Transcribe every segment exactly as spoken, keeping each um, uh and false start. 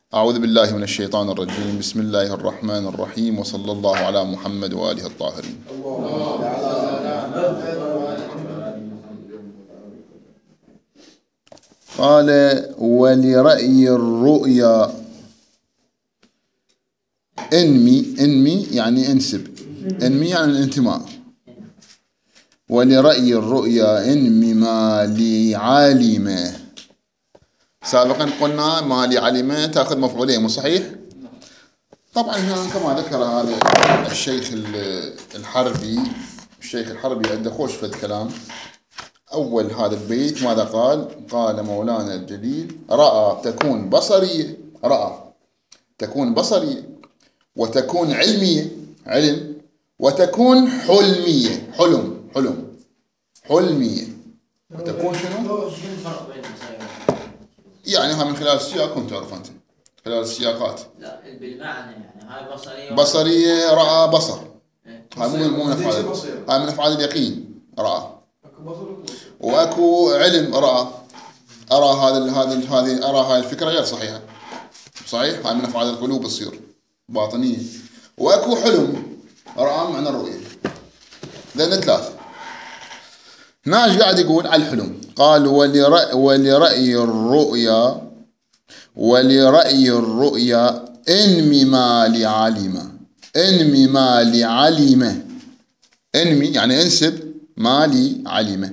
أعوذ بالله من الشيطان الرجيم. بسم الله الرحمن الرحيم، وصلى الله على محمد وآله الطاهرين. قال: ولرأي الرؤيا انمي. انمي يعني انسب، انمي يعني الانتماء. ولرأي الرؤيا انمي ما لعالمه. سابقا قلنا ما لعلمه تأخذ مفعولين، مو صحيح؟ طبعا هنا كما ذكر هذا الشيخ الحربي، الشيخ الحربي عنده خوش في الكلام. أول هذا البيت ماذا قال؟ قال مولانا الجليل: رأى تكون بصرية، رأى تكون بصرية، وتكون علمية، علم، وتكون حلمية، حلم، حلم، حلمية، وتكون شنو؟ يعني ها من خلال السياق كنت تعرف أنت خلال السياقات. لا بالمعنى يعني هاي بصرية بصرية رأى بصر، هاي مو مو من أفعال، هاي من أفعال اليقين رأى. وأكو علم رأى، أرى هذا هذا هذه أرى هاي الفكرة غير صحيحة، صحيح؟ هاي من أفعال القلوب تصير باطنية. وأكو حلم رأى معنى الرؤية. لأن ثلاث ناش قاعد يقول على الحلم. قال: ولرأي, ولرأي الرؤيا ولرأي الرؤيا انمي ما لعلمه. انمي ما لعلمه، انمي يعني انسب ما لعلمه.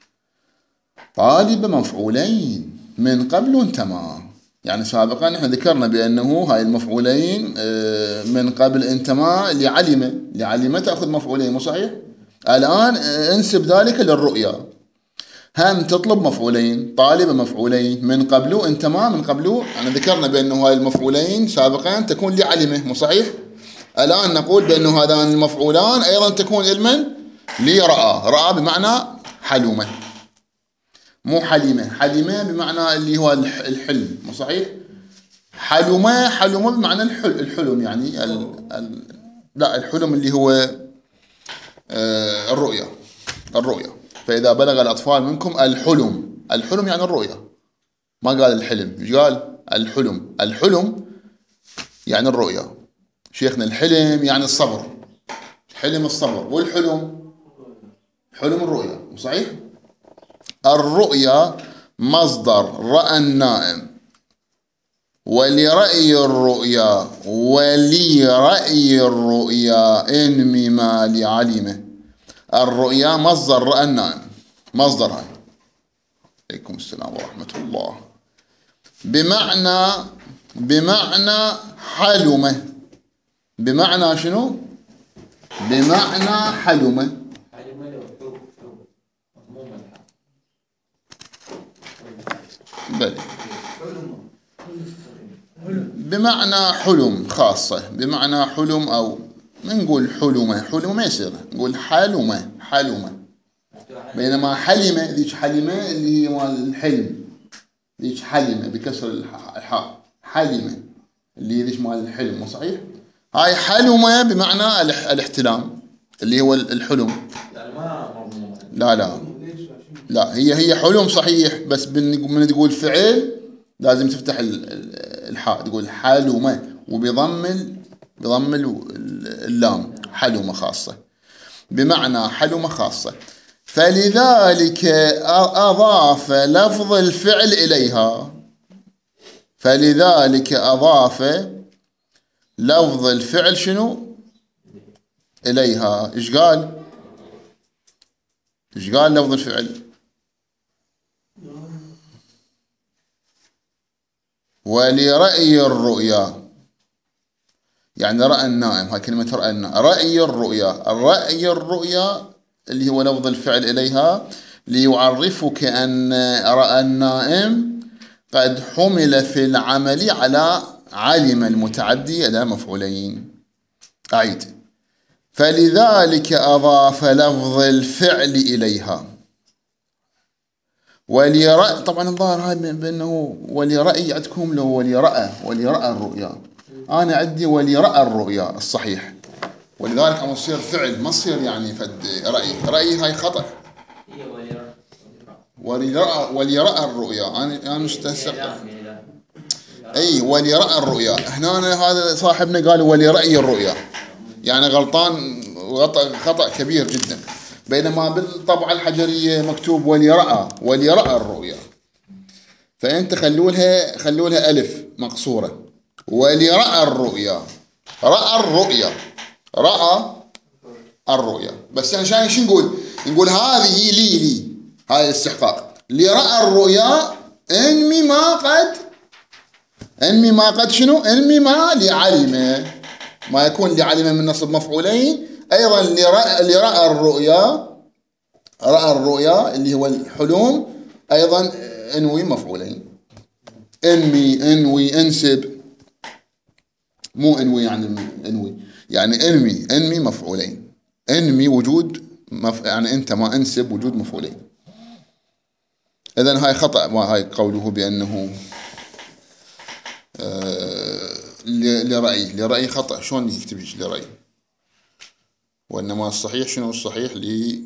طالب مفعولين من قبل انتمى. يعني سابقا احنا ذكرنا بأنه هاي المفعولين من قبل انتمى لعلمه. لعلمه تأخذ مفعولين، مو صحيح؟ الآن انسب ذلك للرؤيا، هم تطلب مفعولين. طالب مفعولين من قبله انتمى، من قبله أنا ذكرنا بأنه هاي المفعولين سابقا تكون لعلمه، مو صحيح؟ الآن نقول بأنه هذان المفعولان أيضا تكون علما لرأى. رأى بمعنى حلمه، مو حلمه. حلمه بمعنى اللي هو الحلم، مو صحيح؟ حلمه، حلمه بمعنى الحلم، الحلم يعني ال ال لا الحلم اللي هو آه الرؤيا، الرؤيا. فإذا بلغ الأطفال منكم الحلم، الحلم يعني الرؤيا، ما قال الحلم. ايش قال؟ الحلم. الحلم يعني الرؤيا. شيخنا الحلم يعني الصبر، حلم الصبر، والحلم حلم الرؤيا، صحيح؟ الرؤيا مصدر رأى النائم. ولرأي الرؤيا ولرأي الرؤيا انمي ما لعلمه. الرؤيا مصدر رأى النائم، مصدر هاي. عليكم السلام ورحمة الله. بمعنى بمعنى حلمه. بمعنى شنو؟ بمعنى حلمه. بل بمعنى حلم خاصة، بمعنى حلم، أو نقول حلمة. حلمة ما يصير، نقول حلمة، حلمة. بينما حلمة ذيك حلمة اللي هي مال الحلم، ذيك حلمة بكسر الحاء، حلمة اللي هي ذيك مال الحلم، صحيح؟ هاي حلمة بمعنى الاحتلام اللي هو الحلم. لا لا لا هي هي حلم صحيح، بس من تقول فعل لازم تفتح الحاء، تقول حلمة، وبضم بضم اللام، حلمة خاصة، بمعنى حلمة خاصة. فلذلك أضاف لفظ الفعل إليها. فلذلك أضاف لفظ الفعل شنو؟ إليها. إيش قال؟ إيش قال لفظ الفعل؟ ولرأي الرؤيا يعني رأى النائم. هاي كلمة رأى النائم. رأي الرؤيا، الرأي الرؤيا اللي هو لفظ الفعل إليها، ليعرفك أن رأى النائم قد حمل في العمل على علم المتعدي إلى مفعولين. أعيد: فلذلك أضاف لفظ الفعل إليها. وليرأى، طبعا الظاهر هاي بأنه وليرأي عندكم لو وليرأى، وليرأى الرؤيا. أنا عندي وليرأى الرؤيا الصحيح، ولذلك عم يصير فعل، ما يصير يعني فد رأي. رأي هاي خطأ. وليرأى وليرأى الرؤيا. أنا أنا مستهسق. أي ولرأى الرؤيا. هنا هذا صاحبنا قال ولرأي الرؤيا، يعني غلطان وخطأ خطأ كبير جدا. بينما بالطبعة الحجرية مكتوب ولرأى ولرأى الرؤيا، فأنت خلوا لها خلوا لها ألف مقصورة ولرأى الرؤيا. رأى الرؤيا، رأى الرؤيا. بس عشان شو نقول؟ نقول هذه لي لي هاي الاستحقاق. لرأى الرؤيا انمي ما قد انمي ما قد شنو؟ انمي ما لعلم، ما يكون لعلم من نصب مفعولين. أيضا لرأى, لرأى الرؤيا، رأى الرؤيا اللي هو الحلم، أيضا انوي مفعولين. انمي انوي انسب، مو انوي يعني انوي يعني انمي انمي مفعولين. انمي وجود مف... يعني انت ما انسب وجود مفعولين. اذن هاي خطأ، ما هاي قوله بأنه آه لرأي لرأي خطأ. شلون يكتب لرأي؟ وإنما الصحيح شنو الصحيح؟ لي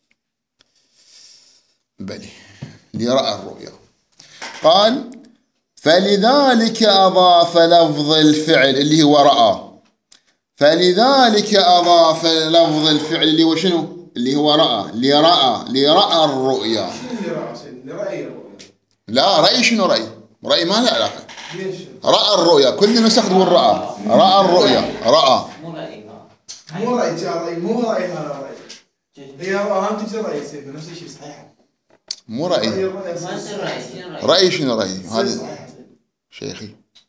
بلي لرأى الرؤيا. قال فلذلك أضاف لفظ الفعل اللي هو رأى، فلذلك أضاف لفظ الفعل اللي هو شنو؟ اللي هو رأى. لرأى لرأى الرؤيا. شنو لرأى؟ لرأي الرؤيا. لا رأي شنو رأي؟ رأي ما له علاقة. رأى الرؤيا كلنا نستخدم الرأى. رأى الرؤيا رأى مو رأي. مو رأي رأي مو رأي هذا رأي. هي أهم تجي رأي يصير نفس الشيء صحيح. مو رأي. ما يصير رأي. شنو رأي؟ رأي شنو رأي؟ هذا شيخي.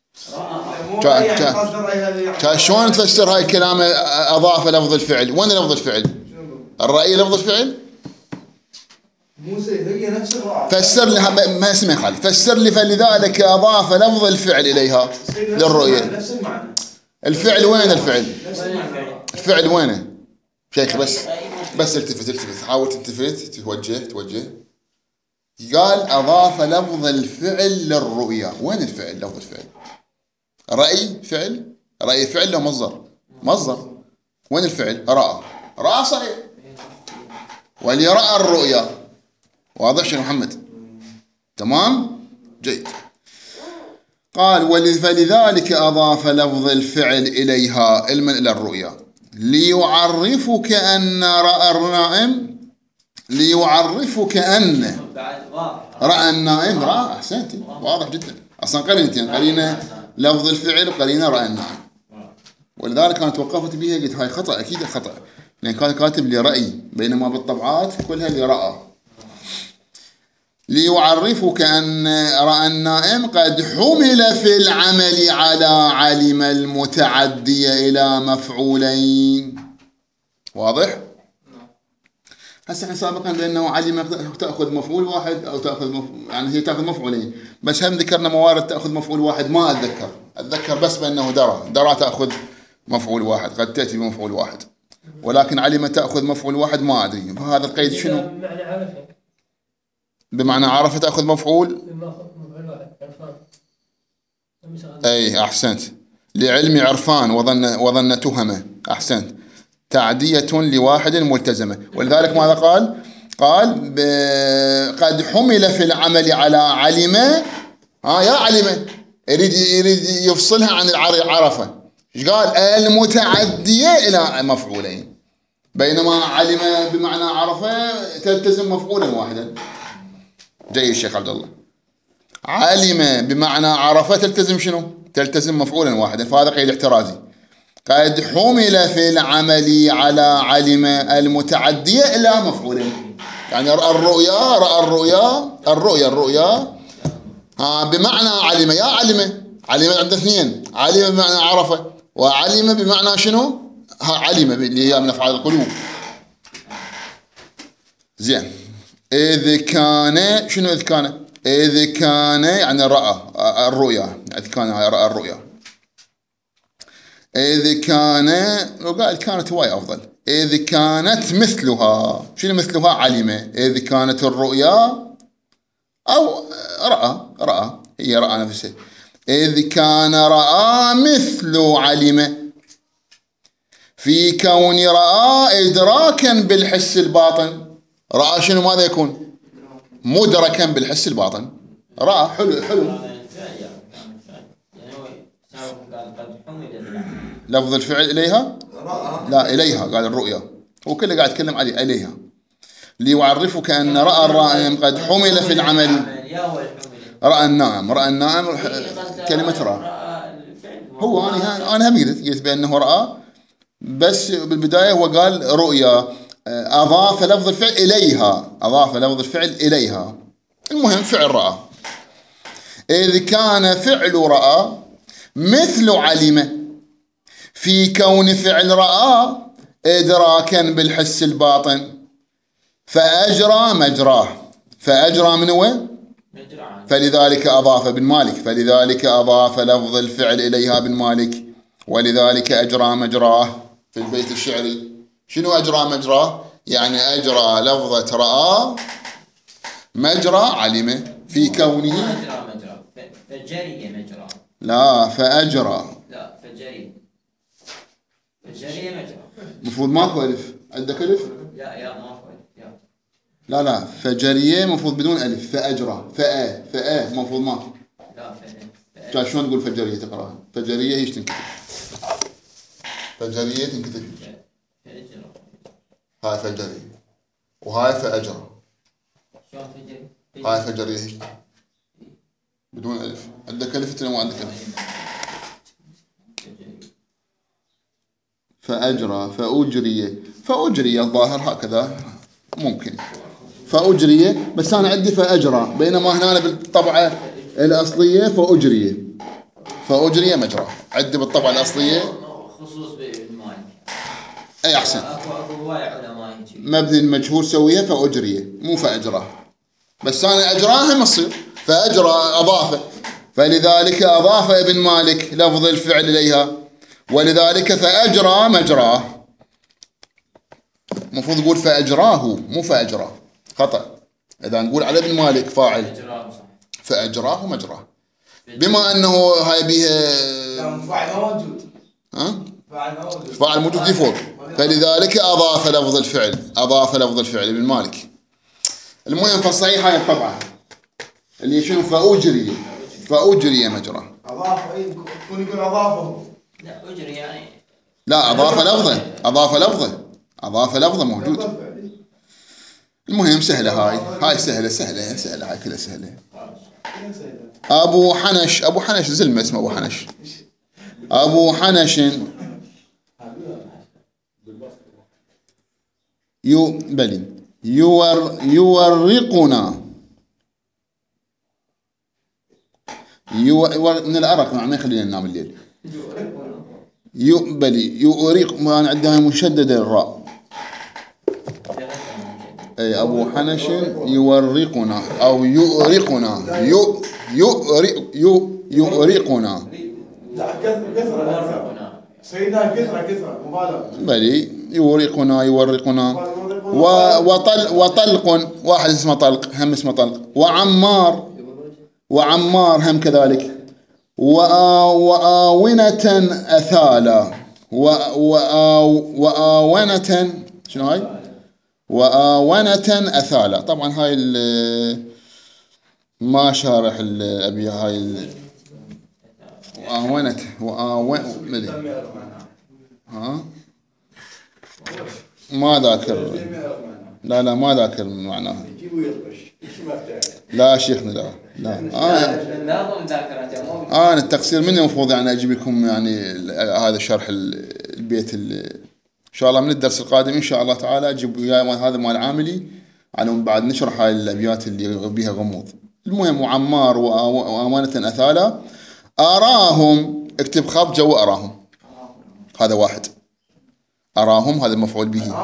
رأى. شلون تفسر هاي الكلام أضاف لفظ الفعل؟ وين لفظ الفعل؟ الرأي لفظ الفعل؟ مو هي نفس الرأي. فسر لها ما اسمه خالد. فسر لي فلذلك أضاف لفظ الفعل إليها للرؤية. نفس المعنى. الفعل وين الفعل؟ نفس المعنى. الفعل وينه؟ شيخي بس بس التفت التفت حاول تلتفت توجه توجه. قال أضاف لفظ الفعل للرؤيا. وين الفعل؟ لفظ الفعل رأي فعل، رأي فعل له مصدر، مصدر. وين الفعل؟ رأى. رأى صحيح. ولرأى الرؤيا. واضح شنو محمد؟ تمام جيد. قال فلذلك أضاف لفظ الفعل إليها علما إلى الرؤيا ليعرفك أن رأى النائم، ليعرفك أن رأى النائم. رأى أحسنت واضح جدا. أصلا قرينتين، قرينة لفظ الفعل وقرينة رأى النائم. ولذلك أنا توقفت بها قلت هاي خطأ أكيد خطأ، لأن كان كاتب لرأي بينما بالطبعات كلها لرأى. ليعرفك أن رأى النائم قد حمل في العمل على علم المتعدية إلى مفعولين. واضح؟ هسه احنا سابقا بأنه علم تأخذ مفعول واحد أو تأخذ مف... يعني هي تأخذ مفعولين، بس هم ذكرنا موارد تأخذ مفعول واحد ما أتذكر، أتذكر بس بأنه درى درى تأخذ مفعول واحد، قد تأتي بمفعول واحد، ولكن علم تأخذ مفعول واحد ما أدري. فهذا القيد شنو؟ بمعنى عرفة تأخذ مفعول. أي أحسنت. لعلم عرفان وظن وظن تهمة. أحسنت. تعدية لواحد ملتزمة. ولذلك ماذا قال؟ قال قد حمل في العمل على علم. ها يا علم يريد يريد يفصلها عن العرفة. إيش قال؟ المتعدية إلى مفعولين، بينما علم بمعنى عرفة تلتزم مفعولا واحدا. جاي الشيخ عبد الله. علم بمعنى عرفة تلتزم شنو؟ تلتزم مفعولا واحدا، فهذا قيد احترازي. قد حمل في العمل على علم المتعدية إلى مفعولين، يعني الرؤيا رأى الرؤيا الرؤيا الرؤيا ها بمعنى علم. يا علم علم عند اثنين، علم بمعنى عرفة وعلم بمعنى شنو؟ ها علم اللي هي من أفعال القلوب. زين. إذ كان شنو إذ كان؟ إذ كان يعني رأى الرؤيا. إذ كان رأى الرؤيا. إذ كان وقال كانت هواي أفضل. إذ كانت مثلها. شنو مثلها؟ علم. إذ كانت الرؤيا أو رأى رأى هي رأى نفسه. إذ كان رأى مثل علم في كون رأى إدراكا بالحس الباطن. رأى شنو ماذا يكون؟ مدركا بالحس الباطن. رأى حلو حلو لفظ الفعل إليها رأى لا إليها، قال الرؤيا، هو كله قاعد يتكلم عليه إليها. ليعرفك أن رأى الرائم قد حمل في العمل. يا هو الحمل. رأى النائم، رأى النائم كلمة رأى. رأى الفعل. هو أنا أنا هم قلت قلت بأنه رأى، بس بالبداية هو قال رؤيا، أضاف لفظ الفعل إليها، أضاف لفظ الفعل إليها. المهم فعل رأى. إذ كان فعل رأى مثل علم في كون فعل رأى إدراكا بالحس الباطن، فأجرى مجراه، فأجرى من هو؟ فلذلك أضاف ابن مالك، فلذلك أضاف لفظ الفعل إليها ابن مالك، ولذلك أجرى مجراه في البيت الشعري. شنو أجرى مجراه؟ يعني أجرى لفظة رأى مجرى علم في كونه. أجرى مجرى فجري مجرى. لا فأجرى. لا فجري. فجري مجرى. مفروض ماكو ألف، عندك ألف؟ لا يا ماكو ألف يا. لا لا فجرية مفروض بدون ألف، فأجرى فأ فأ مفروض ماكو. لا فأ. كان شلون تقول فجرية تقراها؟ فجرية هيش تنكتب. فجرية تنكتب. فأجرى. هاي فجرية وهاي فأجرى. شلون فجري؟ هاي فجرية هيش بدون ألف. عندك ألف أنت؟ مو عندك ألف. فأجرى فأجري فأجري الظاهر هكذا ممكن فأجري، بس أنا عندي فأجرى، بينما هنا بالطبعة الأصلية فأجري. فأجري مجرى عندي بالطبعة الأصلية خصوص بابن مالك. أي أحسن. أكو أكو هواي علماء يجي. مبني المجهول سوية فأجري مو فأجرى، بس أنا أجراها ما تصير فأجرى أضافه، فلذلك أضاف ابن مالك لفظ الفعل إليها، ولذلك فأجرى مجراه. المفروض نقول فأجراه مو فأجراه، خطأ. إذا نقول على ابن مالك فاعل فأجراه مجراه، بما أنه هاي بيها فاعل موجود. ها؟ فاعل موجود. فاعل موجود فوق، فلذلك أضاف لفظ الفعل، أضاف لفظ الفعل ابن مالك. المهم فالصحيح هاي الطبعة اللي شنو فأجري فأجري مجراه. أضاف أي يكون يقول أضافه. لا أجري يعني. لا أضاف لفظه، أضاف لفظه، أضاف لفظه موجود. المهم سهلة هاي، هاي سهلة سهلة سهلة هاي كلها سهلة. أبو حنش، أبو حنش زلمة اسمه أبو حنش. أبو حنش يو بلي يور يورقنا يور من العرق ما يخلينا ننام الليل. يو بلي يوريق ما أنا عندها مشددة الراء. أي أبو حنش يورقنا أو يؤرقنا يو يؤرق يو يؤرقنا. لا كثرة سيدنا كثرة كثرة مبالغة. بلي يورقنا يورقنا وطل وطلق، واحد اسمه طلق هم اسمه طلق، وعمار وعمار هم كذلك، وآونة أثالا وآونة شنو هاي؟ وآونة أثالا. طبعا هاي ما شارح الأبي هاي وآونة وآونة ها ما ذاكر، لا لا ما ذاكر معناها. لا شيخنا لا لا آه. أنا التقصير مني المفروض يعني أجيب لكم يعني هذا الشرح البيت إن شاء الله من الدرس القادم إن شاء الله تعالى أجيب هذا مال عاملي على بعد نشرح هاي الأبيات اللي بيها غموض. المهم وعمار وآمنة أثالا أراهم، اكتب خط جو أراهم، هذا واحد. أراهم هذا المفعول به.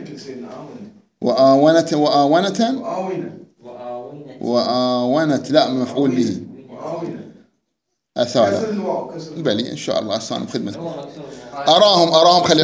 وآونة وآونة وآونة لا مفعول به. أثالا بلي إن شاء الله أستانم بخدمتكم. أراهم أراهم خلي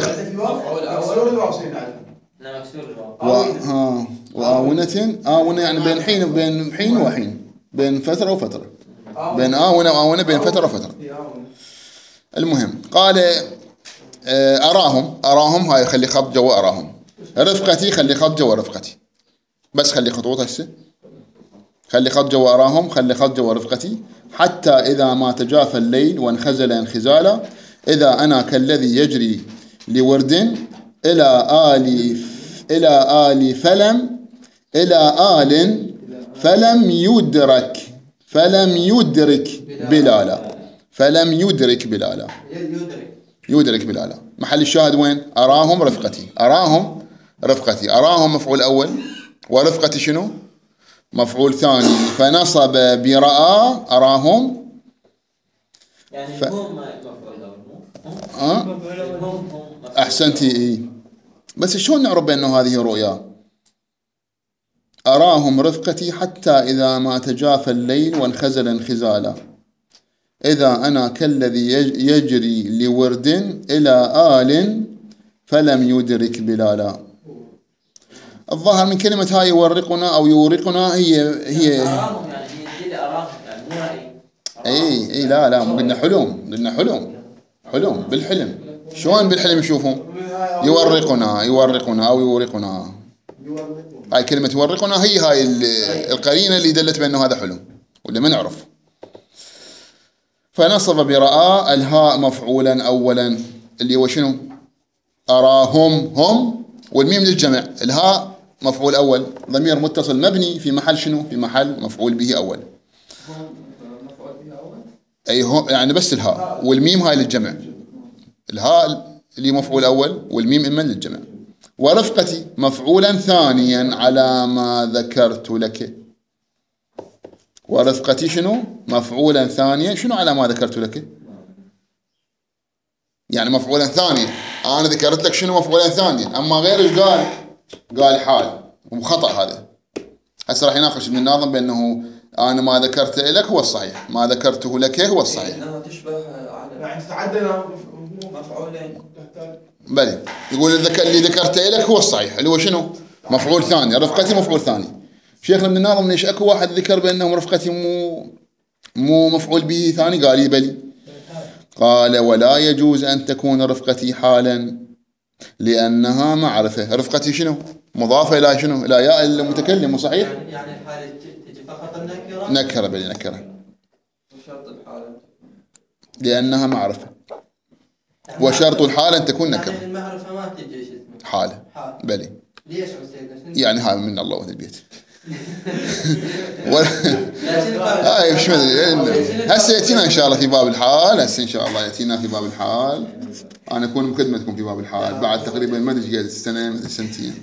ها وآونة آونة يعني بين حين وبين حين وحين، بين فترة وفترة، بين آونة وآونة بين فترة وفترة. المهم قال أراهم أراهم هاي خلي خط جوا أراهم. رفقتي خلي خط جوا رفقتي، بس خلي خطوط هسه خلي خط جوا أراهم خلي خط جوا رفقتي. حتى إذا ما تجافى الليل وانخزل انخزالا إذا أنا كالذي يجري لورد إلى آل إلى آل فلم إلى آل فلم يدرك فلم يدرك بلالا فلم يدرك بلالا يدرك يدرك بلالا. محل الشاهد وين؟ أراهم رفقتي. أراهم رفقتي. أراهم مفعول أول، ورفقتي شنو؟ مفعول ثاني. فنصب برأى أراهم. يعني ف... هم مفعول أول مو؟ أه؟ هم هم أحسنتي. إيه. بس شلون نعرف بأنه هذه رؤيا؟ أراهم رفقتي حتى إذا ما تجافى الليل وانخزل انخزالا. إذا أنا كالذي يجري لورد إلى آل فلم يدرك بلالا. الظاهر من كلمة هاي يورقنا أو يورقنا هي هي أراهم يعني هي اللي أراهم يعني مو رأي. اي اي لا لا قلنا حلم قلنا حلم حلم بالحلم. شلون بالحلم يشوفون؟ يورقنا يورقنا أو يورقنا. هاي كلمة يورقنا هي هاي القرينة اللي دلت بأنه هذا حلم ولا ما نعرف. فنصب برأى الهاء مفعولا أولا اللي هو شنو؟ أراهم هم، والميم للجمع. الهاء مفعول أول ضمير متصل مبني في محل شنو؟ في محل مفعول به أول. أي هم يعني بس الهاء والميم هاي للجمع. الهاء اللي مفعول أول والميم إما للجمع. ورفقتي مفعولا ثانيا على ما ذكرت لك. ورفقتي شنو؟ مفعولا ثانيا. شنو على ما ذكرت لك؟ يعني مفعولا ثانيا. أنا ذكرت لك شنو مفعولا ثانيا، أما غير قال قال حال وخطأ. هذا هسه راح يناقش ابن الناظم بأنه أنا ما ذكرت لك هو الصحيح، ما ذكرته لك هو الصحيح. إنها تشبه على يعني تتعدى مفعولين. بلي يقول اللي ذكرت لك هو الصحيح اللي هو شنو؟ مفعول ثاني. رفقتي مفعول ثاني. شيخنا ابن الناظم ليش اكو واحد ذكر بانه رفقتي مو مو مفعول به ثاني؟ قال لي بلي. قال ولا يجوز ان تكون رفقتي حالا لانها معرفه. رفقتي شنو؟ مضافه الى شنو؟ الى ياء المتكلم. صحيح؟ يعني الحالة تجي فقط النكرة. نكره بلي نكره وشرط الحالة لانها معرفه. وشرط الحال ان تكون نكره. يعني المعرفة ما تجي شو اسمه حاله. حال. بلي. ليش عسيدنا؟ يعني هاي من الله وهذا البيت. هاي مش مدري. هسه ياتينا ان شاء الله في باب الحال. هسه ان شاء الله ياتينا في باب الحال. انا اكون مقدمتكم في باب الحال بعد تقريبا ما ادري قد سنه سنتين.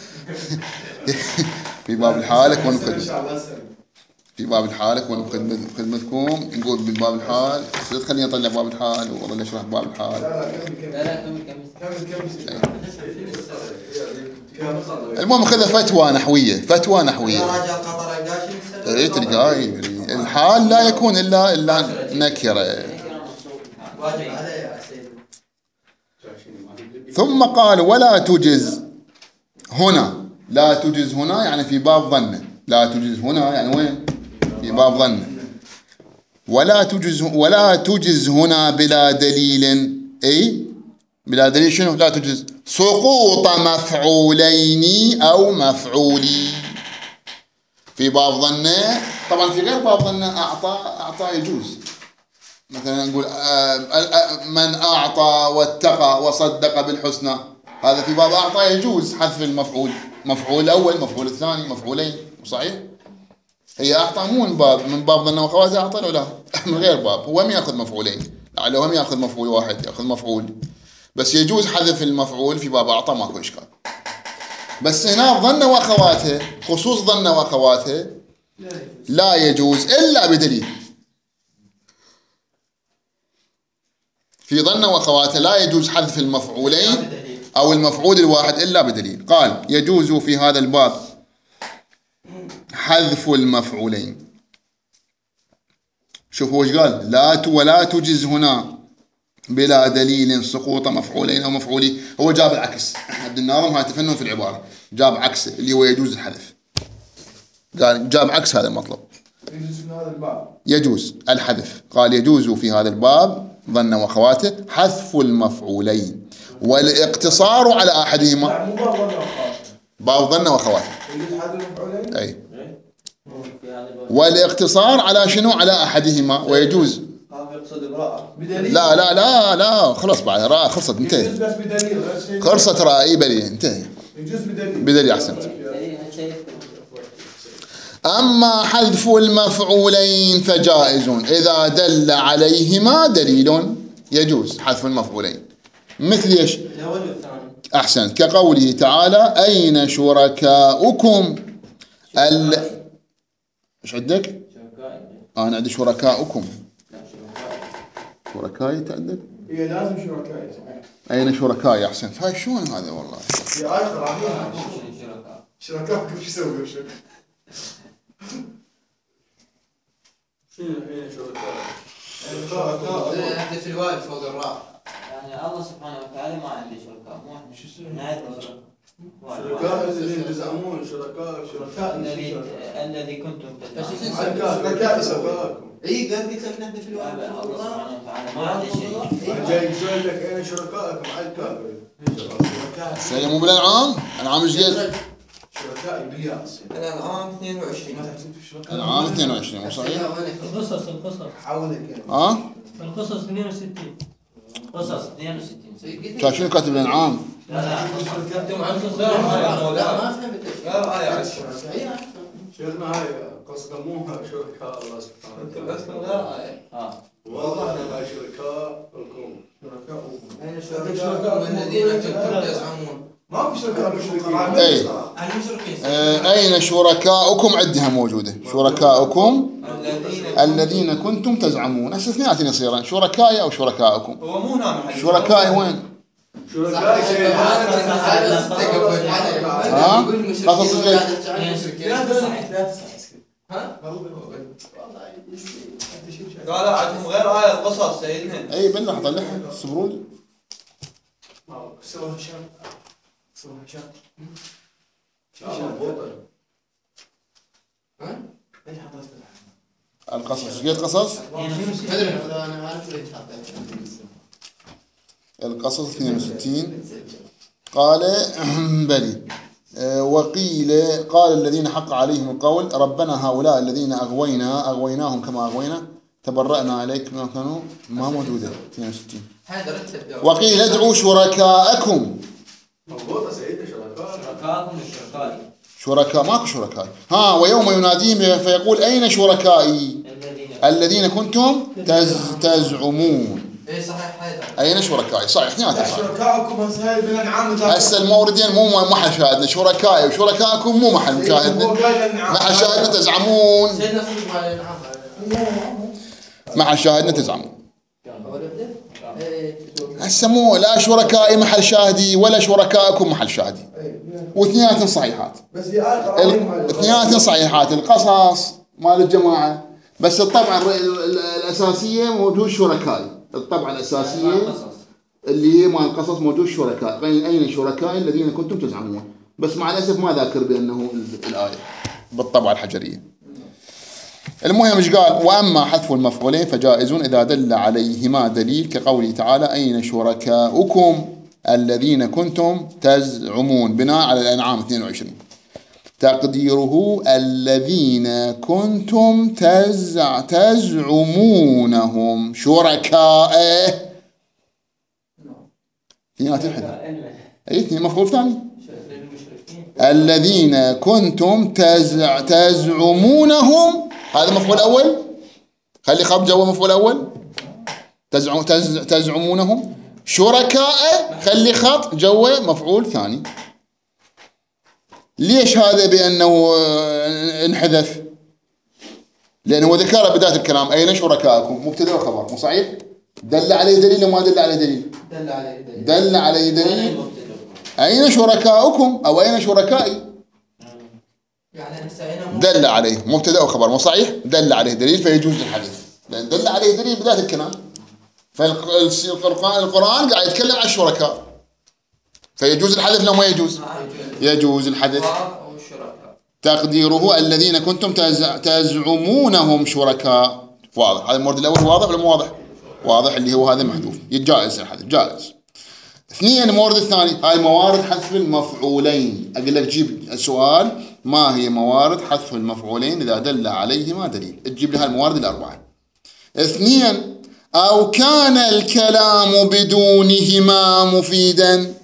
في باب الحال اكون مقدمتكم. في باب الحال اكون مقدمتكم. نقول بباب الحال. خليني اطلع باب الحال واظل اشرح باب الحال. لا لا كمل كمل كمل. المهم خذ فتوى نحويه. فتوى نحويه. راجع قطر القاشي. اي تلقاي الحال لا يكون الا الا نكره. واجب عليه يا سيدي. ثم قال ولا تجز هنا. لا تجز هنا يعني في باب ظنه. لا تجز هنا يعني وين؟ في باب ظنه. ولا تجز ولا تجز هنا بلا دليل. اي بلا دليل شنو؟ لا تجز سقوط مفعولين او مفعولي في باب ظنه. طبعا في غير باب ظنه اعطى اعطى يجوز. مثلا نقول من اعطى واتقى وصدق بالحسنى. هذا في باب اعطى يجوز حذف المفعول. مفعول الاول مفعول الثاني مفعولين. صحيح؟ هي اعطى مو من باب من باب ظنه وخواتها اعطى له لا من غير باب. هو هم ياخذ مفعولين لعله هم ياخذ مفعول واحد ياخذ مفعول. بس يجوز حذف المفعول في باب اعطى ماكو اشكال. بس هنا ظن واخواته خصوص ظن واخواته لا يجوز الا بدليل. في ظن واخواته لا يجوز حذف المفعولين او المفعول الواحد الا بدليل. قال يجوز في هذا الباب حذف المفعولين. شوف هو ايش قال. لا ولا تجز هنا بلا دليل سقوط مفعولين او مفعولي. هو جاب العكس. عبد الناظم هاي تفنن في العباره. جاب عكسه اللي هو يجوز الحذف. قال جاب عكس هذا المطلب. يجوز في هذا الباب يجوز الحذف. قال يجوز في هذا الباب ظن واخواته حذف المفعولين والاقتصار على احدهما. لا مو باب ظن واخواته. باب ظن واخواته. يجوز حذف المفعولين. اي والاقتصار على شنو؟ على احدهما. ويجوز تقصد براءة. بدليل. لا لا لا لا خلص بعد راء خلصت يجوز انتهي. بس بدليل غير شيء. خلصت راء اي بدليل انتهي. يجوز بدليل. بدليل احسنت. أما حذف المفعولين فجائز إذا دل عليهما دليل. يجوز حذف المفعولين مثل ايش؟ الأول والثاني. أحسنت كقوله تعالى أين شركاؤكم ال ايش عندك؟ آه أنا عندي شركاؤكم. شركائي أنت عندك؟ هي لازم شركاء. أين شركائي أحسنت. هاي شلون هذا والله؟ في آية قرآنية. شركاءكم شو يسوي شو؟ شنو هي شركاء؟ عندي في الواجب فوق الراء. يعني الله سبحانه وتعالى ما عنده شركاء، مو احنا شو اسمه؟ نعرف شركاء الذين تزعمون شركاء شركاء الذي الذي كنتم تدعون. شركاء يسوي. اي قال قلت لك نحن في الله الواجب. سبحانه وتعالى ما عنده شيء. جاي يقول لك اين شركائكم على الكافر. السنة مو بالأنعام؟ أنعام ايش قد؟ شركاء بالياس. الأنعام اثنين وعشرين. ما تحسب في شركاء. أنعام اثنين وعشرين مو صحيح؟ القصص القصص حاولك. ها؟ القصص اثنين وستين. قصص اثنين وستين. كان شنو كاتب الأنعام؟ لا لا انتم عندكم غير آية لا مولانا. ما فهمت. غير آية عن الشركاء. الشركاء. اي شيخنا هاي قصدموها شركاء الله سبحانه انتم وتعالى. عندكم غير آية. ها والله انا شركاءكم. شركاءكم. أين شركاءكم الذين كنتم تزعمون. ما في شركاء مشركين. اي المشركين. آه، أين شركاؤكم عندها موجودة شركاؤكم الذين الذين كنتم تزعمون. هسه اثنيناتهم يصيران شركائي أو شركاؤكم. هو مو هنا محل. شركائي وين؟ شركاء شيء. ها؟ قصص الجيش. لا تصحيح لا تصحيح. ها؟ قال عندهم غير آية القصص سيدنا. اي بالله طلعها صبروا لي. سوى هشام. سوى هشام. هشام بطل. ها؟ ايش حطيت القصص ايش قد قصص؟ ادري انا عارف ليش حطيت. القصص اثنين وستين. قال بلي آه، وقيل قال الذين حق عليهم القول ربنا هؤلاء الذين أغوينا أغويناهم كما أغوينا تبرأنا عليك ما كانوا ما موجودة اثنين وستين. هذا رتب. وقيل ادعوا شركاءكم. مضبوطة سيدنا شركاء. شركاءكم وشركائي شركاء ماكو شركاء. ها ويوم يناديهم فيقول أين شركائي الذين الذين كنتم تز تزعمون. اي صحيح هذا. أين شركائي صحيح اثنيناتهم صحيح. شركاءكم هسه بالانعام. هسه الموردين مو محل شاهدنا شركائي وشركائكم مو محل مشاهدنا. محل شاهدنا تزعمون. سيدنا صدق مع الانعام. محل شاهدنا تزعمون. اول وحده؟ ايه. هسه مو لا شركائي محل شاهدي ولا شركائكم محل شاهدي. واثنيناتهم صحيحات. بس هي آية قرآنية. ال- اثنيناتهم صحيحات. القصص مال الجماعة بس الطبعة الر- ال- الأساسية موجود شركائي. الطبعة الأساسية قصص اللي هي مال القصص موجود شركاء. أين شركائي الذين كنتم تزعمون. بس مع الأسف ما ذاكر بأنه ال- الآية بالطبعة الحجرية. المهم ايش قال وأما حذف المفعولين فجائز إذا دل عليهما دليل كقوله تعالى أين شركاؤكم الذين كنتم تزعمون بناء على الأنعام اثنين وعشرين. تقديره الذين كنتم تزع تزعمونهم شركائه. اثنينات الحذف. اي اثنين مفعول ثاني. الذين كنتم تزع تزعمونهم هذا مفعول أول. خلي خط جوا مفعول أول. تزعم تز تزعمونهم شركاء خلي خط جوا مفعول ثاني. ليش هذا بأنه انحذف؟ لأنه ذكر بداية الكلام أين شركاءكم مبتدأ وخبر مو صحيح؟ دل عليه دليل وما دل عليه دليل؟ دل عليه دليل. دل عليه دليل. أين شركاؤكم أو أين شركائي؟ يعني هسه هنا مو دل عليه مبتدأ وخبر مو صحيح؟ دل عليه دليل فيجوز الحذف لأن دل عليه دليل بداية الكلام. فالقرآن القرآن قاعد يتكلم عن الشركاء فيجوز الحذف لو ما يجوز؟ يجوز الحذف. أو الشركاء. تقديره الذين كنتم تز- تزعمونهم شركاء. واضح هذا المورد الأول واضح ولا مو واضح؟ واضح اللي هو هذا محذوف جائز الحذف جائز. اثنين المورد الثاني هاي موارد حذف المفعولين. أقول لك جيب السؤال ما هي موارد حذف المفعولين إذا دل عليهما دليل تجيب لها الموارد الأربعة. اثنين أو كان الكلام بدونهما مفيدا،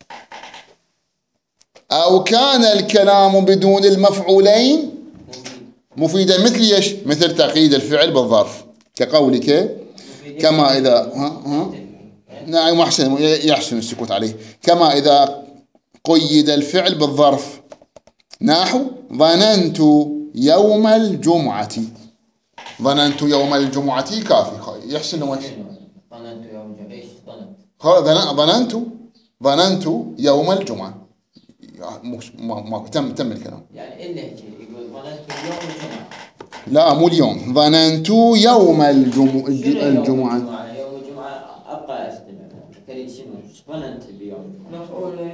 أو كان الكلام بدون المفعولين مفيدا، مثل ايش؟ مثل تقييد الفعل بالظرف كقولك كما إذا ها ها نعم أحسن يحسن السكوت عليه، كما إذا قيد الفعل بالظرف نحو ظننت يوم الجمعة. ظننت يوم الجمعة كافي يحسن وش؟ ظننت يوم الجمعة. ايش ظننت؟ ظننت ظننت يوم الجمعة. ما ما تم تم الكلام. يعني اللهجة يقول ظننت يوم الجمعة. لا مو اليوم، ظننت يوم الجمعة. الجمعة يوم الجمعة أبقى أستمع. تريد شنو؟ ظننت بيوم الجمعة. مفعول.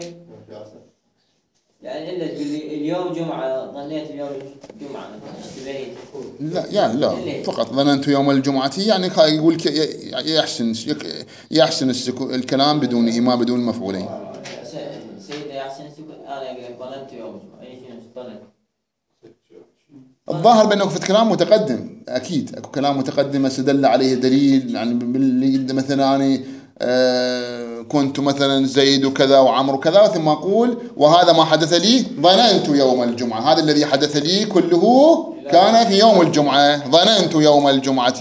يعني إلا تقول لي اليوم جمعة، ظنيت اليوم جمعة اشتبهت. لا يعني لا فقط ظننت يوم الجمعة، يعني يقول يحسن يحسن الكلام بدونه ما بدون المفعولين. سيدة يحسن السكوت. أنا أقول ظننت يوم الجمعة. أي شيء ظننت. الظاهر بأنه في كلام متقدم أكيد أكو كلام متقدم استدل عليه دليل، يعني باللي مثلا أنا آه كنت مثلا زيد وكذا وعمر وكذا، ثم أقول وهذا ما حدث لي ظننت يوم الجمعة، هذا الذي حدث لي كله كان في يوم الجمعة. ظننت يوم الجمعة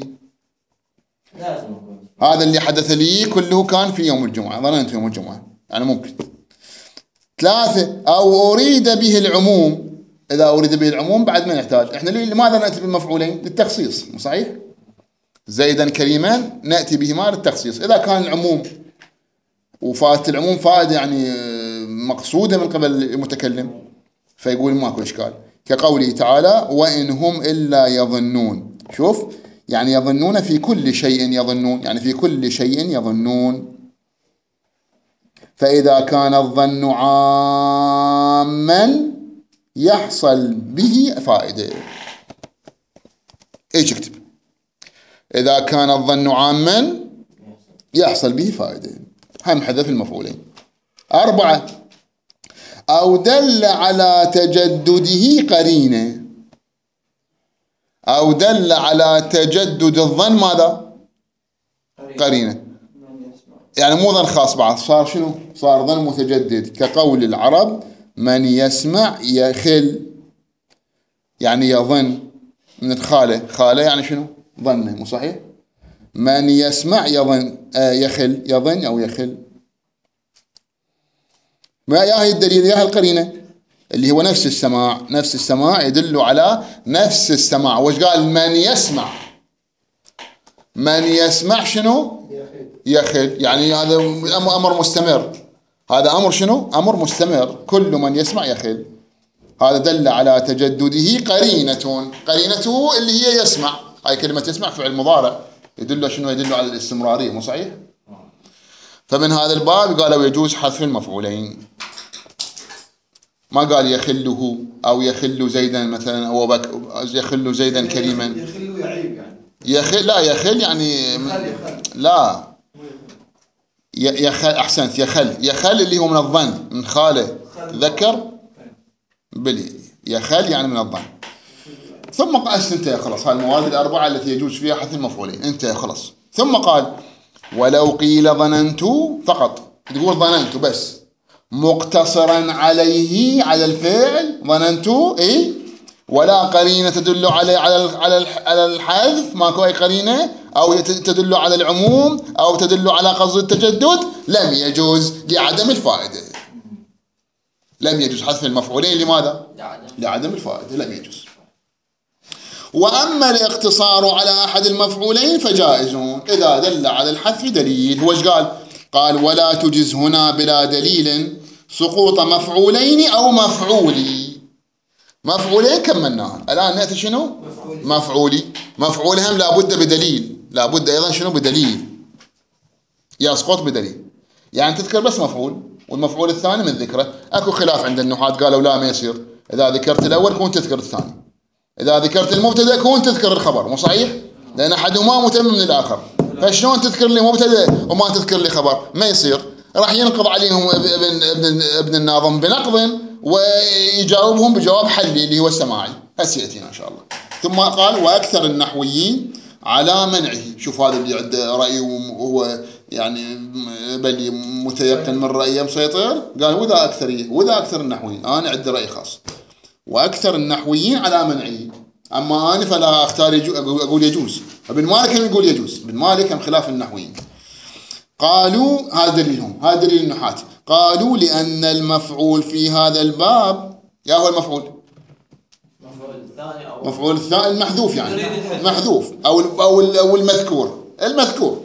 هذا اللي حدث لي كله كان في يوم الجمعة، ظننت يوم الجمعة يعني ممكن. ثلاثة أو أريد به العموم. إذا أريد به العموم بعد ما يحتاج، إحنا لماذا نأتي بالمفعولين؟ للتخصيص، مو صحيح؟ زيدا كريما نأتي بهما للتخصيص. إذا كان العموم وفائدة العموم فائدة يعني مقصودة من قبل المتكلم فيقول ماكو إشكال، كقوله تعالى وإن هم إلا يظنون. شوف يعني يظنون في كل شيء، يظنون يعني في كل شيء يظنون. فإذا كان الظن عاما يحصل به فائدة. ايش اكتب؟ إذا كان الظن عاما يحصل به فائدة، هم حذف المفعولين. أربعة أو دل على تجدده قرينة. أو دل على تجدد الظن ماذا؟ قرينة. يعني مو ظن خاص بعض، صار شنو؟ صار ظن متجدد، كقول العرب من يسمع يخل، يعني يظن من الخالة. خالة يعني شنو؟ ظنه، مو صحيح؟ من يسمع يظن آه يخل، يظن أو يخل. ما يا هي الدليل يا القرينة اللي هو نفس السماع. نفس السماع يدل على نفس السماع. وش قال؟ من يسمع. من يسمع شنو؟ يخل، يعني هذا أمر مستمر. هذا أمر شنو؟ أمر مستمر، كل من يسمع يخل. هذا دل على تجدده قرينة. قرينته اللي هي يسمع. هاي كلمة يسمع فعل مضارع يدل شنو؟ يدل على الاستمرارية، مو صحيح؟ فمن هذا الباب قالوا يجوز حذف المفعولين. ما قال يخله أو يخل زيدا مثلا، أو بك يخل زيدا كريما. يخل يعيب يعني. يخل لا يخل يعني يخل يخل. لا يخل. أحسنت. يخل يخل اللي هو من الظن، من خاله ذكر بلي. يخل يعني من الظن. ثم قال انتهى خلاص، هاي المواد الأربعة التي يجوز فيها حذف المفعولين انتهى خلاص. ثم قال ولو قيل ظننت فقط، تقول ظننت بس مقتصرا عليه على الفعل ظننت إيه، ولا قرينة تدل على على على على الحذف، ماكو أي قرينة، أو تدل على العموم أو تدل على قصد التجدد، لم يجوز لعدم الفائدة. لم يجوز حذف المفعولين. لماذا؟ لعدم الفائدة، لم يجوز. وأما الاقتصار على أحد المفعولين فجائزون إذا دل على الحذف دليل. هو ايش قال؟ قال ولا تجز هنا بلا دليل سقوط مفعولين أو مفعولي. مفعولين كملناها، الآن نأتي شنو؟ مفعولي. مفعولهم لابد بدليل، لابد أيضا شنو؟ بدليل، يسقط بدليل. يعني تذكر بس مفعول والمفعول الثاني من ذكره. أكو خلاف عند النحاة، قالوا لا ما يصير، إذا ذكرت الأول كون تذكر الثاني، إذا ذكرت المبتدأ كون تذكر الخبر، مو صحيح؟ لأن أحدهما متم من الآخر. فشلون تذكر لي مبتدأ وما تذكر لي خبر؟ ما يصير. راح ينقض عليهم ابن ابن ابن الناظم بنقض ويجاوبهم بجواب حلي اللي هو السماعي. هسيأتينا إن شاء الله. ثم قال وأكثر النحويين على منعه. شوف هذا اللي عنده رأي وهو يعني بل متيقن من رأيه مسيطر، قال وذا أكثرية وذا أكثر النحويين، أنا عندي رأي خاص وأكثر النحويين على منعه، أما أنا فلا أختار يجو أقول يجوز. ابن مالك يقول يجوز، ابن مالك من خلاف النحويين. قالوا هذا دليلهم، هذا دليل النحاة. قالوا لأن المفعول في هذا الباب، يا هو المفعول مفعول الثاني المحذوف، يعني محذوف أو أو أو المذكور المذكور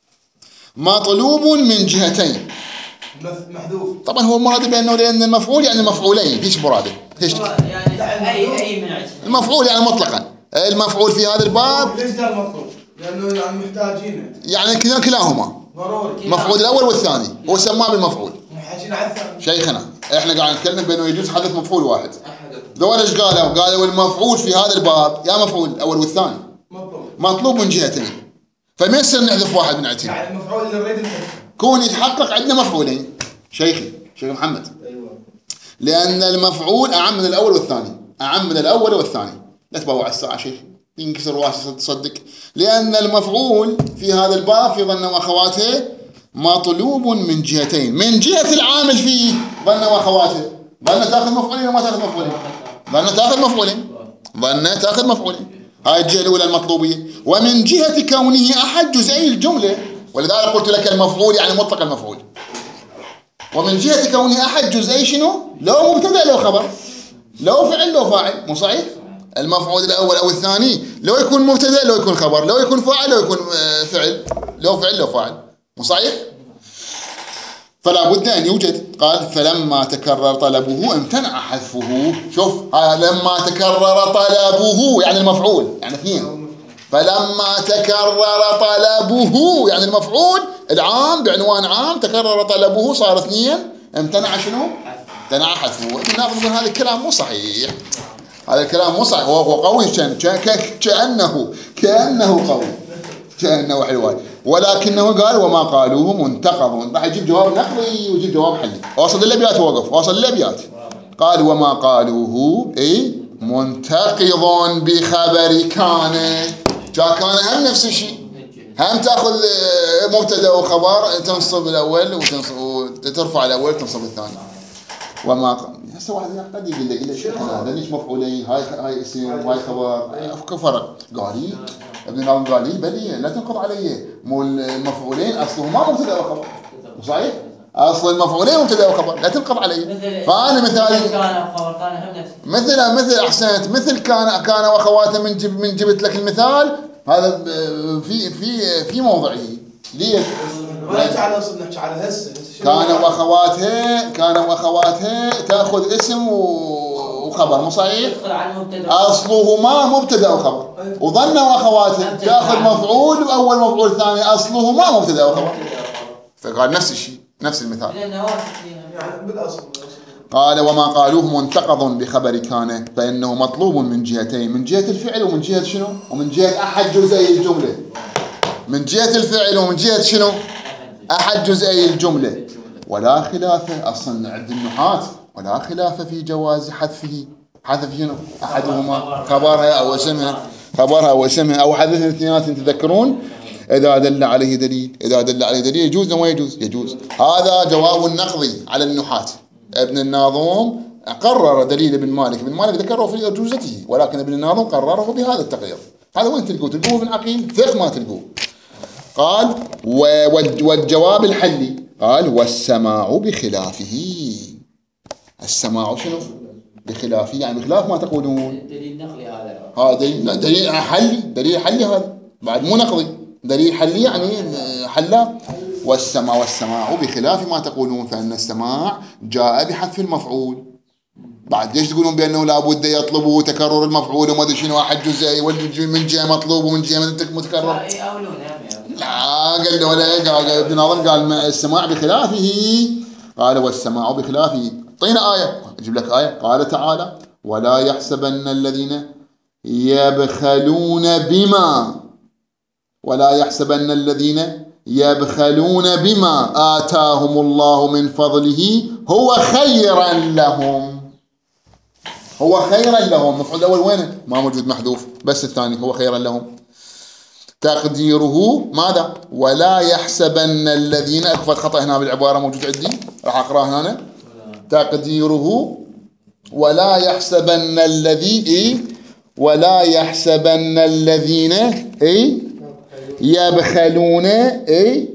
مطلوب من جهتين. محذوف طبعا هو مراد بأنه لأن المفعول يعني مفعولين، ايش مراده؟ ايش يعني أي أي من عشان. المفعول يعني مطلقا المفعول في هذا الباب. ليش قال مطلوب؟ لأنه يعني محتاجينه، يعني كلا كلاهما ضروري مفعول الأول والثاني، هو سماه بالمفعول. محتاجين على الثاني. شيخنا احنا قاعد نتكلم بأنه يجوز حدث مفعول واحد. ذول ايش قالوا؟ قالوا المفعول في هذا الباب يا مفعول الأول والثاني مطلوب مطلوب من جهتين، فما يصير نحذف واحد من عتين. يعني المفعول اللي نريد نحذفه كون يتحقق عندنا مفعولين. شيخي شيخ محمد، ايوه لأن المفعول أعم من الأول والثاني، أعم من الأول والثاني. لا تبوع على الساعة شيخ ينكسر واسع تصدق. لأن المفعول في هذا الباب في ظن وأخواته مطلوب من جهتين، من جهة العامل فيه ظن وأخواته. ظن تأخذ مفعولين وما تأخذ مفعولين، ظن تأخذ مفعولين، ظن تأخذ مفعولين، هاي الجهة الأولى المطلوبية. ومن جهة كونه أحد جزئي الجملة، ولذلك قلت لك المفعول يعني مطلق المفعول. ومن جهة كونه أحد جزئي شنو؟ لو مبتدأ لو خبر، لو فعل لو فاعل، مو صحيح؟ المفعول الأول أو الثاني لو يكون مبتدأ لو يكون خبر، لو يكون فاعل لو يكون فعل، لو فعل لو فاعل، مو صحيح؟ فلا بد أن يوجد. قال فلما تكرر طلبه امتنع حذفه. شوف لما تكرر طلبه يعني المفعول يعني اثنين. فلما تكرر طلبه يعني المفعول العام بعنوان عام تكرر طلبه صار اثنين، امتنع شنو؟ امتنع حذفه. ناخذ من هذا الكلام مو صحيح، هذا الكلام مو صحيح. هو قوي كأنه كأنه قوي كأنه حلوان، ولكنه قال وما قالوه منتقض. راح يجيب جواب نقضي ويجيب جواب حلي. وصل الأبيات وقف، وصل الأبيات. قال وما قالوه اي منتقض بخبر كان. جاء كان هم نفس الشيء، هم تأخذ مبتدأ وخبر تنصب الأول وتنصب وترفع الأول وتنصب الثاني. وما هسه واحد قد يقول لك ليش هذا ليش مفعولين، هاي هاي اسم وهاي خبر، كيف فرق؟ قال لي ابن ناظم قال لي بلي لا تنقض علي، مو المفعولين اصلهما مبتدأ وخبر، صحيح؟ اصل المفعولين مبتدأ وخبر لا تنقض علي. فانا مثال مثل مثل احسنت مثل كان كان واخواته من جب من جبت لك المثال هذا في في في موضعه. ليش؟ ولا على اصل نحكي على هسه كان واخواتها كان واخواتها تاخذ اسم وخبر، مو صحيح؟ اصلهما مبتدا وخبر. وظن واخواتها تاخذ مفعول واول مفعول ثاني اصلهما مبتدا وخبر. فقال نفس الشيء نفس المثال. يعني بالاصل. قال وما قالوه منتقض بخبر كان فانه مطلوب من جهتين، من جهه الفعل ومن جهه شنو؟ ومن جهه احد جزئي الجمله. من جهه الفعل ومن جهه شنو؟ أحد جزئي الجملة. ولا خلاف أصلا عند النحاة ولا خلاف في جواز حذفه. حذف شنو؟ أحدهما خبرها أو اسمها، خبرها أو اسمها أو حذف الاثنينات تذكرون. إذا دل عليه دليل، إذا دل عليه دليل يجوز أو ما يجوز؟ يجوز. هذا جواب النقضي على النحاة. ابن الناظم قرر دليل ابن مالك، ابن مالك ذكره في أرجوزته، ولكن ابن الناظم قرره بهذا التقرير. هذا وين تلقوه؟ تلقوه ابن عقيل ثق ما تلقوه. قال والجواب الحلي قال والسماع بخلافه. السماع شنو؟ بخلافه يعني بخلاف ما تقولون. دليل نقلي هذا. هذا دليل دليل حلي، دليل حلي هذا بعد مو نقضي، دليل حلي يعني حلا. والسماع والسماع بخلاف ما تقولون فإن السماع جاء بحذف المفعول. بعد ليش تقولون بأنه لابد يطلبوا تكرر المفعول وما ادري شنو واحد جزئي من جهة مطلوب ومن جهة متكرر؟ لا قال له ولا قال ابن ناظم قال السماع بخلافه. قال والسماع بخلافه. اعطينا آية، اجيب لك آية. قال تعالى ولا يحسبن الذين يبخلون بما ولا يحسبن الذين يبخلون بما آتاهم الله من فضله هو خيرا لهم. هو خيرا لهم. المفعول الأول وينه؟ ما موجود محذوف، بس الثاني هو خيرا لهم. تقديره ماذا؟ ولا يحسبن الذين، أخفت خطأ هنا بالعبارة موجود عندي راح أقرأها هنا. تقديره ولا يحسبن الذي إيه؟ ولا يحسبن الذين إيه؟ يبخلون إيه؟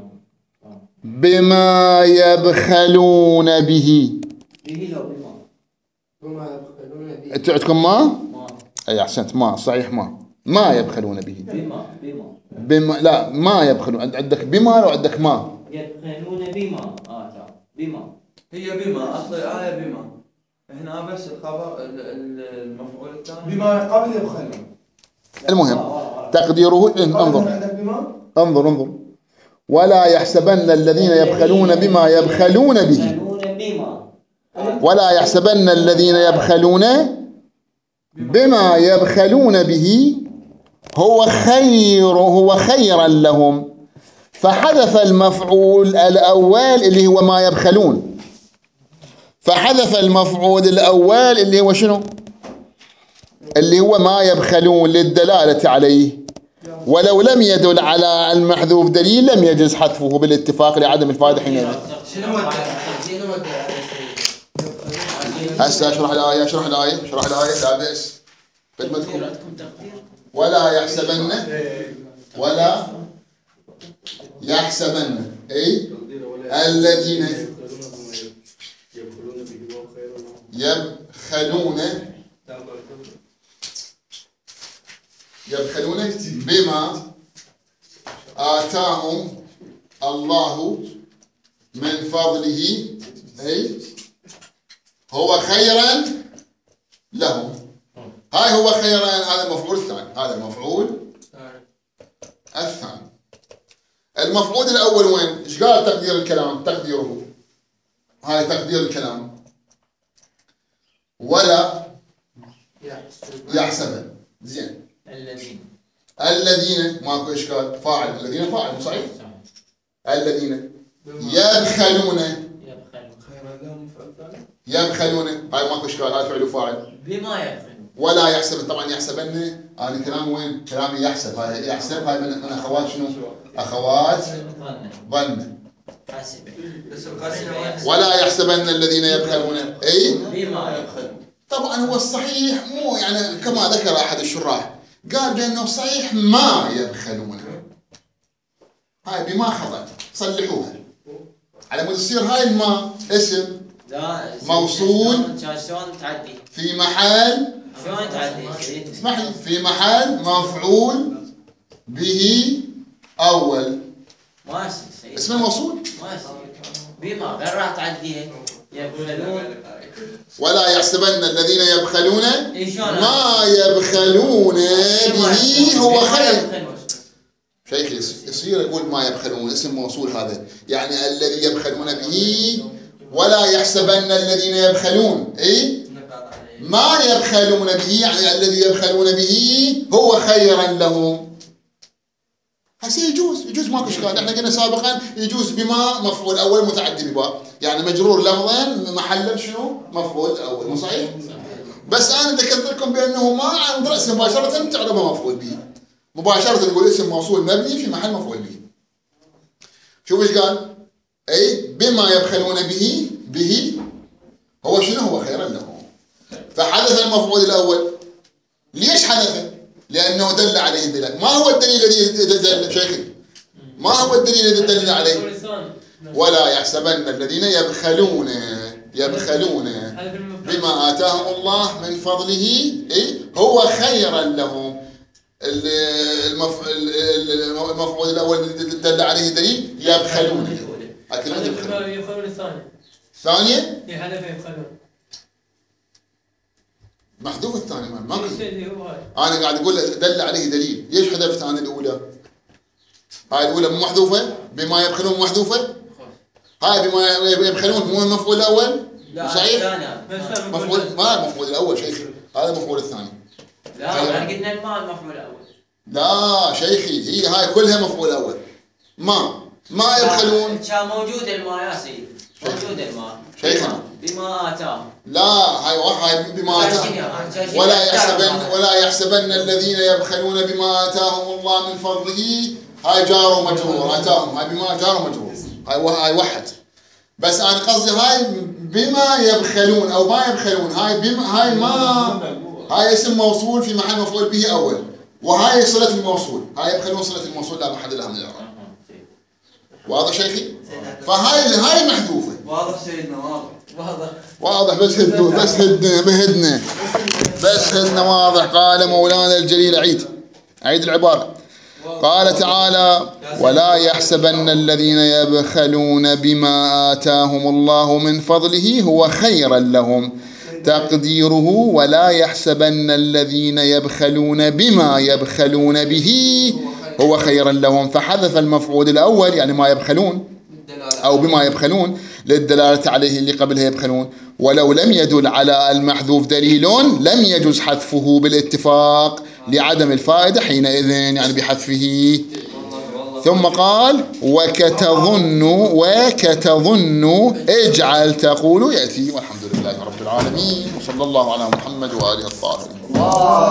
بما يبخلون به. به لو بما. بما يبخلون به. أنتوا عندكم ما؟ ما. أي أحسنت، ما صحيح، ما ما يبخلون به. بما بما. بما لا ما يبخلون، عندك بما لو عندك ما. يبخلون بما. آه تعال. بما. هي بما، أصل الآية بما. هنا بس الخبر المفعول الثاني. بما قبل يبخلون. المهم تقديره انظر عندك بما؟ انظر انظر ولا يحسبن الذين يبخلون بما يبخلون به. يبخلون بما. ولا يحسبن الذين يبخلون بما يبخلون به هو خير هو خيرا لهم، فحذف المفعول الأول اللي هو ما يبخلون، فحذف المفعول الأول اللي هو شنو؟ اللي هو ما يبخلون للدلالة عليه، ولو لم يدل على المحذوف دليل لم يجوز حذفه بالاتفاق لعدم الفائدة حينئذ. شنو هو شنو هو هسه اشرح الآية اشرح الآية اشرح الآية لا بأس خدمتكم. ولا يحسبن ولا يحسبن أي الذين يبخلون يبخلون بما آتاهم الله من فضله أي هو خيرا لهم. هاي هو خيرا، هذا المفعول الثاني، هذا المفعول الثاني. المفعول الأول وين؟ إيش قال تقدير الكلام؟ تقديره هاي تقدير الكلام ولا يحسبن. زين الذين الذين ماكو إشكال، فاعل الذين فاعل صحيح. الذين يبخلون خيرا لهم فعل يبخلون هاي ماكو إشكال، هاي فعل وفاعل. بما يبخلون ولا يحسبن طبعا يحسبن هذا كلام وين؟ كلامي يحسب، هاي يحسب هاي من, من أخوات شنو؟ أخوات ظن. حاسب. بس القرينة ولا يحسبن الذين يبخلون أي بما يبخلون. طبعا هو الصحيح مو يعني كما ذكر أحد الشراح قال بأنه صحيح ما يبخلون، هاي بما خطأ صلحوها على مود تصير هاي الما اسم موصول شلون تعدي؟ في محل شلون تعدي؟ اسمح لي في محل مفعول به أول. ما يصير اسم الموصول ما يصير بما غير راح تعديها. يبخلون ولا يحسبن الذين يبخلون إيه شلون؟ ما يبخلون به هو خير. شيخ يصير يقول ما يبخلون اسم موصول هذا يعني الذي يبخلون به، ولا يحسبن الذين يبخلون اي ما يبخلون به يعني الذي يبخلون به هو خيرا لهم. هسه يجوز يجوز ماكو اشكال، احنا قلنا سابقا يجوز بما مفعول اول متعدي بباء يعني مجرور لفظا محلا شنو؟ مفعول اول مو صحيح؟ بس انا ذكرت لكم بانه ما عند راس مباشره تعربه مفعول به، مباشره نقول اسم موصول مبني في محل مفعول به. شوف ايش قال؟ اي بما يبخلون به به هو شنو؟ هو خيرا لهم. فحدث المفعول الاول. ليش حدث؟ لانه دل عليه الدلالة. ما هو الدليل الذي دل شيخي؟ ما هو الدليل الذي دل عليه؟ ولا يحسبن الذين يبخلون يبخلون بما آتاهم الله من فضله إيه؟ هو خيرا لهم. المفعول الأول دل عليه دليل يبخلون. يبخلون الثاني. ثانية؟ يحذف يبخلون. محذوف الثاني ما ما هو أنا قاعد أقول دل عليه دليل. ليش حذفت أنا الأولى؟ هاي الأولى مو محذوفة؟ بما يبخلون محذوفة؟ هاي بما يبخلون مو المفعول الأول؟ صحيح؟ مفعول ما المفعول الأول شيخي، هذا المفعول الثاني. لا احنا قلنا الماء المفعول الأول. لا شيخي هي هاي كلها مفعول أول. ما ما يبخلون كان موجود الماء يا سيدي، موجود الماء. شيخي بما آتاهم. لا هاي هاي بما آتاهم ولا يحسبن ولا يحسبن الذين يبخلون بما آتاهم الله من فضله. هاي جار ومجرور آتاهم، هاي بما جار ومجرور، هاي هاي وحد. بس أنا قصدي هاي بما يبخلون أو ما يبخلون، هاي بما هاي ما هاي اسم موصول في محل مفعول به أول، وهاي صلة الموصول. هاي يبخلون صلة الموصول لا محل لها من الإعراب. واضح شيخي؟ فهاي هاي محذوفة. واضح سيدنا واضح واضح واضح. بس هدوا بس هدنا بهدنا بس هدنا واضح. قال مولانا الجليل عيد عيد العبارة. قال تعالى: ولا يحسبن الذين يبخلون بما آتاهم الله من فضله هو خيرا لهم. تقديره: ولا يحسبن الذين يبخلون بما يبخلون به هو خيرا لهم. فحذف المفعول الأول يعني ما يبخلون أو بما يبخلون للدلالة عليه اللي قبلها يبخلون. ولو لم يدل على المحذوف دليل لم يجوز حذفه بالاتفاق لعدم الفائدة حينئذ، يعني بحذفه. ثم قال: وكتظن وكتظن اجعل تقول يأتي. والحمد لله رب العالمين، وصلى الله على محمد وآله الطاهرين.